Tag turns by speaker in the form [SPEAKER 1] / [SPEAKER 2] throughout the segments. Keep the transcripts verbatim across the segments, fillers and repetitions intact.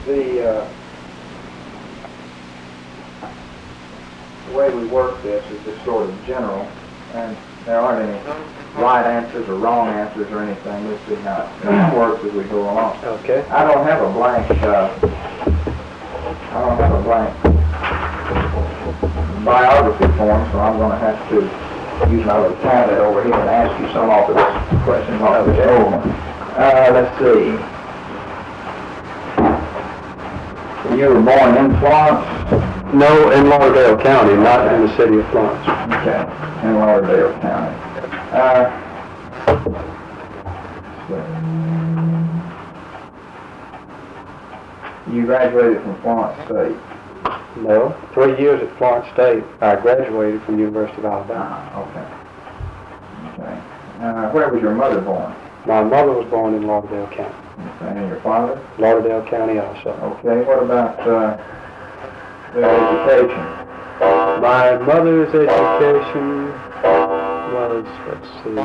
[SPEAKER 1] the, uh, the way we work this is just sort of general, and there aren't any right answers or wrong answers or anything. We'll see how it works as we go along.
[SPEAKER 2] Okay.
[SPEAKER 1] I don't have a blank, uh, I don't have a blank biography form, so I'm going to have to use my little tablet over here and ask you some of the questions off this old one. Uh, let's see. You were born in Florence?
[SPEAKER 2] No, in Lauderdale County, not in the city of Florence.
[SPEAKER 1] Okay, in Lauderdale County. Uh, you graduated from Florence State?
[SPEAKER 2] No, three years at Florence State. I graduated from University of Alabama.
[SPEAKER 1] Ah, okay. Okay. Uh, where was your mother born?
[SPEAKER 2] My mother was born in Lauderdale County.
[SPEAKER 1] Okay, and your father?
[SPEAKER 2] Lauderdale County also.
[SPEAKER 1] Okay, what about uh, their education?
[SPEAKER 2] My mother's education was, let's see,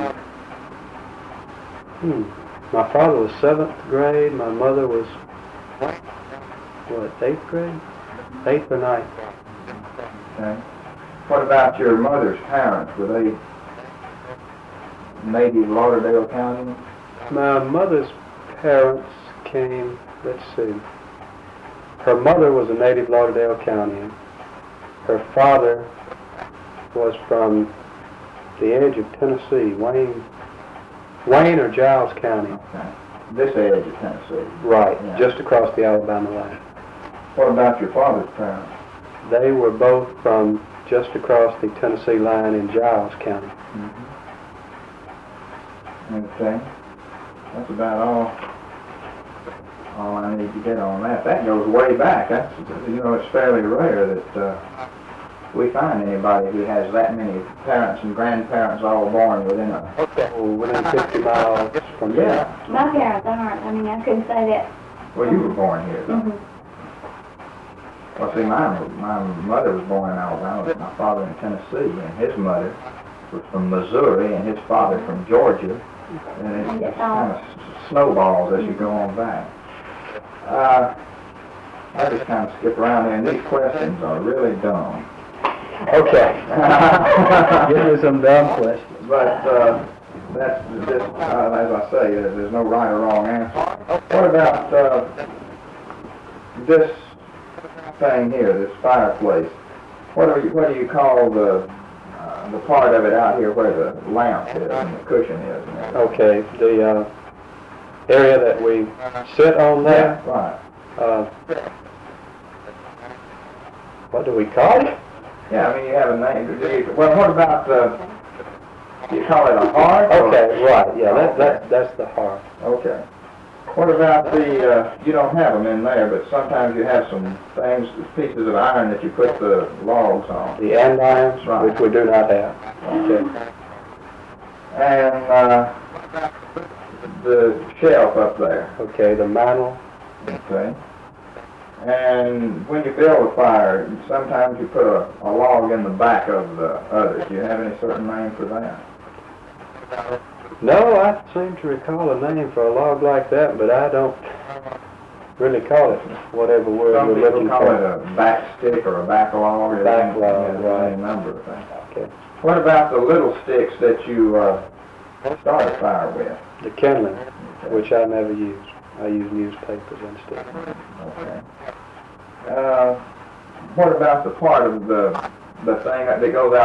[SPEAKER 2] hmm, my father was seventh grade, my mother was, what, eighth grade? Eighth or ninth.
[SPEAKER 1] Okay. What about your mother's parents? Were they native Lauderdale County?
[SPEAKER 2] My mother's parents came, let's see, her mother was a native Lauderdale County. Her father was from the edge of Tennessee, Wayne, Wayne or Giles County.
[SPEAKER 1] Okay. This edge of Tennessee?
[SPEAKER 2] Right,
[SPEAKER 1] Yeah.
[SPEAKER 2] just across the Alabama line.
[SPEAKER 1] What about your father's parents?
[SPEAKER 2] They were both from just across the Tennessee line in Giles County.
[SPEAKER 1] Mm-hmm. Okay. That's about all, all I need to get on that. That goes way back. That's, you know, it's fairly rare that uh, we find anybody who has that many parents and grandparents all born within a...
[SPEAKER 2] Okay. Oh, within fifty miles from here.
[SPEAKER 1] Yeah.
[SPEAKER 3] My parents aren't. I mean, I couldn't say that.
[SPEAKER 1] Well, you were born here, though.
[SPEAKER 3] Mm-hmm.
[SPEAKER 1] Well, see, my, my mother was born in Alabama, but my father in Tennessee, and his mother was from Missouri, and his father from Georgia. And it, it kind of snowballs as you go on back. Uh, I just kind of skip around there, and these questions are really dumb.
[SPEAKER 2] Okay. Give me some dumb questions.
[SPEAKER 1] But uh, that's just, uh, as I say, uh, there's no right or wrong answer. What about uh, this thing here, this fireplace? What do you, what do you call the uh, the part of it out here where the lamp is and the cushion is? And everything?
[SPEAKER 2] Okay, the uh, area that we sit on there.
[SPEAKER 1] Yeah, right.
[SPEAKER 2] Uh, what do we call it?
[SPEAKER 1] Yeah, I mean, you have a name. Do you- Well, what about the, do you call it a hearth? or-
[SPEAKER 2] Okay, right, yeah, that, that, that's the hearth.
[SPEAKER 1] Okay. What about the, uh, you don't have them in there, but sometimes you have some things, pieces of iron that you put the logs on.
[SPEAKER 2] The andirons,
[SPEAKER 1] Right.
[SPEAKER 2] which we do not have. Okay.
[SPEAKER 1] And uh, the shelf up there.
[SPEAKER 2] Okay, the mantle.
[SPEAKER 1] Okay. And when you build a fire, sometimes you put a, a log in the back of the other. Do you have any certain name for that?
[SPEAKER 2] No, I seem to recall a name for a log like that, but I don't really call it whatever word
[SPEAKER 1] Some
[SPEAKER 2] we're
[SPEAKER 1] people
[SPEAKER 2] looking
[SPEAKER 1] call
[SPEAKER 2] for.
[SPEAKER 1] it a back stick or a back log. or
[SPEAKER 2] Back log,
[SPEAKER 1] yeah, there's
[SPEAKER 2] right.
[SPEAKER 1] any number of things.
[SPEAKER 2] Okay.
[SPEAKER 1] What about the little sticks that you uh, start a fire with?
[SPEAKER 2] The kindling,
[SPEAKER 1] Okay.
[SPEAKER 2] which I never use. I use newspapers instead.
[SPEAKER 1] Okay. Uh, what about the part of the the thing that goes out